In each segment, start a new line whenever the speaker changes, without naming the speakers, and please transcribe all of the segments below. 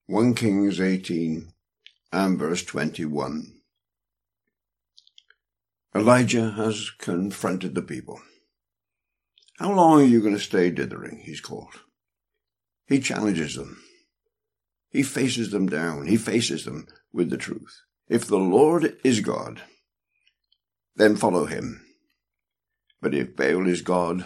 1 Kings 18 and verse 21. Elijah has confronted the people. How long are you going to stay dithering, he's called. He challenges them. He faces them down. He faces them with the truth. If the Lord is God, then follow him. But if Baal is God,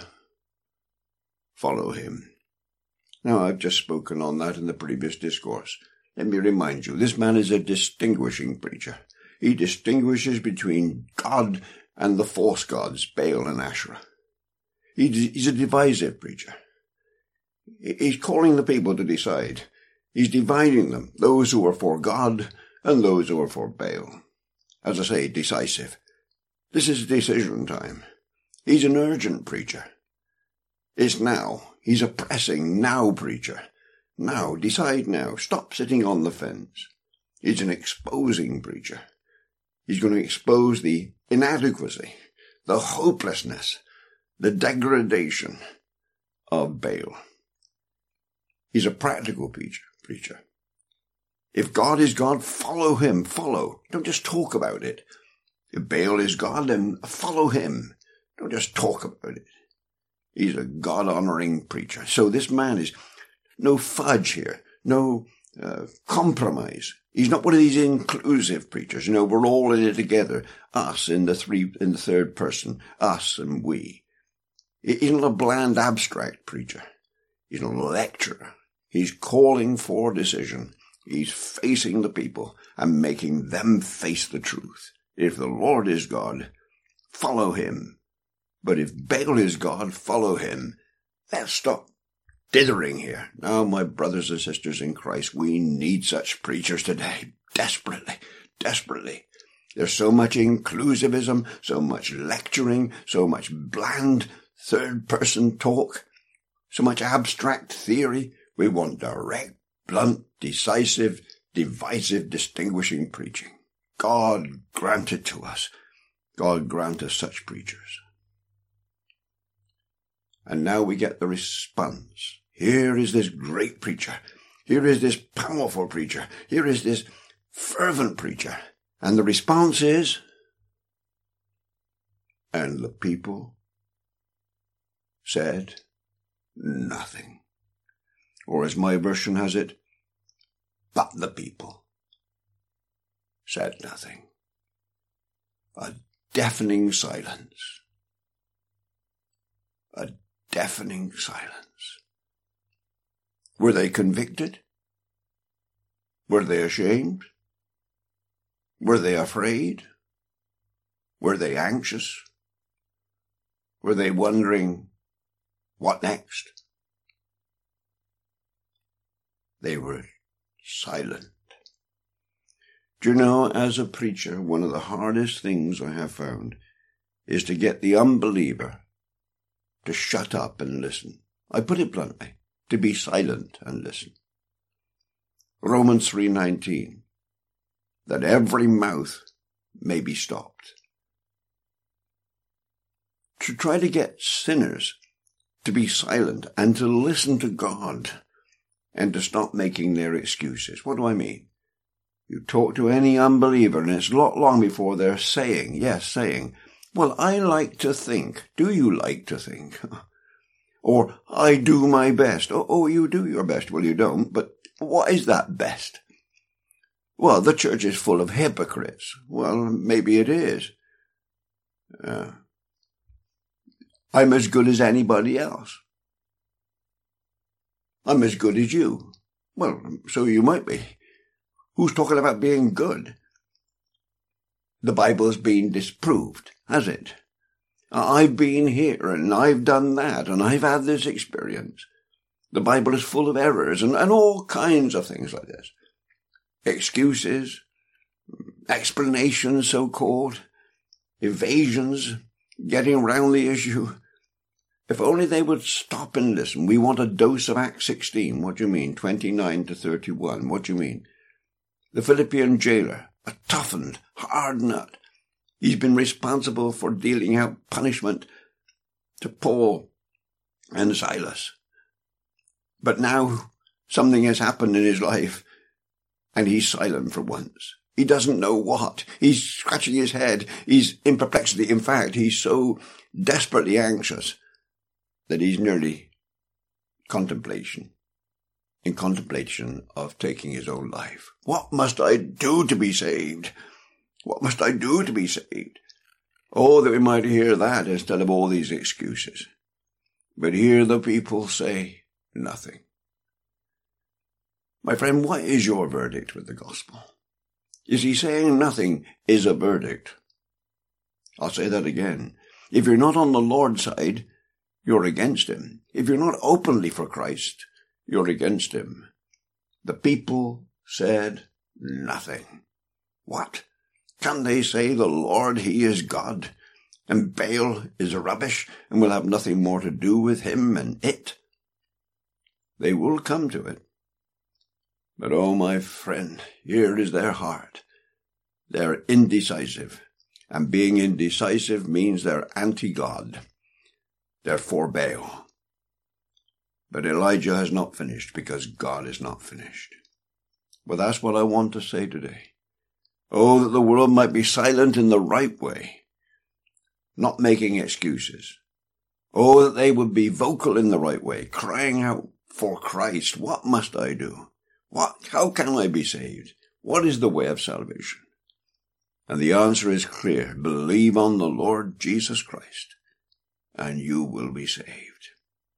follow him. Now, I've just spoken on that in the previous discourse. Let me remind you, this man is a distinguishing preacher. He distinguishes between God and the false gods, Baal and Asherah. He's a divisive preacher. He's calling the people to decide. He's dividing them, those who are for God and those who are for Baal. As I say, decisive. This is decision time. He's an urgent preacher. It's now. He's a pressing now preacher. Now, decide now. Stop sitting on the fence. He's an exposing preacher. He's going to expose the inadequacy, the hopelessness, the degradation of Baal. He's a practical preacher. If God is God, follow him. Follow. Don't just talk about it. If Baal is God, then follow him. Don't just talk about it. He's a God-honoring preacher. So this man is no fudge here, no compromise. He's not one of these inclusive preachers. We're all in it together. Us in the third person. Us and we. He's not a bland, abstract preacher. He's not a lecturer. He's calling for decision. He's facing the people and making them face the truth. If the Lord is God, follow him. But if Baal is God, follow him. Let's stop dithering here. Now, my brothers and sisters in Christ, we need such preachers today. Desperately, desperately. There's so much inclusivism, so much lecturing, so much bland third-person talk, so much abstract theory. We want direct, blunt, decisive, divisive, distinguishing preaching. God grant it to us. God grant us such preachers. And now we get the response. Here is this great preacher. Here is this powerful preacher. Here is this fervent preacher. And the response is, and the people said nothing. Or as my version has it, but the people said nothing. A deafening silence. A deafening silence. Were they convicted? Were they ashamed? Were they afraid? Were they anxious? Were they wondering, what next? They were silent. Do you know, as a preacher, one of the hardest things I have found is to get the unbeliever to shut up and listen. I put it bluntly, to be silent and listen. Romans 3:19, that every mouth may be stopped. To try to get sinners to be silent and to listen to God and to stop making their excuses. What do I mean? You talk to any unbeliever and it's not long before they're saying, well, I like to think. Do you like to think? Or, I do my best. Oh, you do your best. Well, you don't. But what is that best? Well, the church is full of hypocrites. Well, maybe it is. I'm as good as anybody else. I'm as good as you. Well, so you might be. Who's talking about being good? The Bible's been disproved, has it? I've been here and I've done that and I've had this experience. The Bible is full of errors and all kinds of things like this. Excuses, explanations so-called, evasions, getting around the issue. If only they would stop and listen. We want a dose of Acts 16. What do you mean? 29 to 31. What do you mean? The Philippian jailer, a toughened, hard nut. He's been responsible for dealing out punishment to Paul and Silas. But now something has happened in his life and he's silent for once. He doesn't know what. He's scratching his head. He's in perplexity. In fact, he's so desperately anxious that he's nearly in contemplation of taking his own life. What must I do to be saved? What must I do to be saved? Oh, that we might hear that instead of all these excuses. But here the people say nothing. My friend, what is your verdict with the gospel? Is he saying nothing is a verdict? I'll say that again. If you're not on the Lord's side, you're against him. If you're not openly for Christ, you're against him. The people said nothing. What? Can they say the Lord, he is God, and Baal is rubbish, and we'll have nothing more to do with him and it? They will come to it. But oh, my friend, here is their heart. They're indecisive, and being indecisive means they're anti-God. They're for Baal. But Elijah has not finished because God is not finished. Well, that's what I want to say today. Oh, that the world might be silent in the right way, not making excuses. Oh, that they would be vocal in the right way, crying out for Christ. What must I do? How can I be saved? What is the way of salvation? And the answer is clear. Believe on the Lord Jesus Christ, and you will be saved.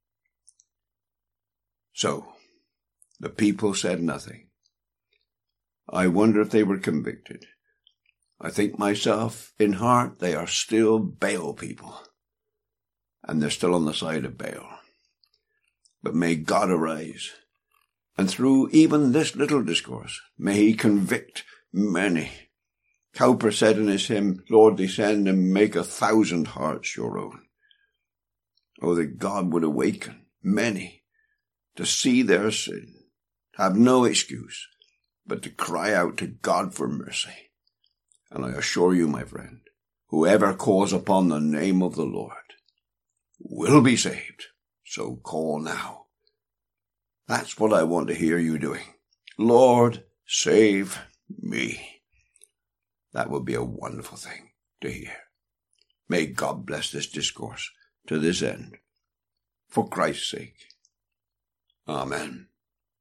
So, the people said nothing. I wonder if they were convicted. I think myself, in heart, they are still Baal people. And they're still on the side of Baal. But may God arise. And through even this little discourse, may he convict many. Cowper said in his hymn, Lord, descend and make 1,000 hearts your own. Oh, that God would awaken many to see their sin, have no excuse, but to cry out to God for mercy. And I assure you, my friend, whoever calls upon the name of the Lord will be saved. So call now. That's what I want to hear you doing. Lord, save me. That would be a wonderful thing to hear. May God bless this discourse to this end. For Christ's sake. Amen.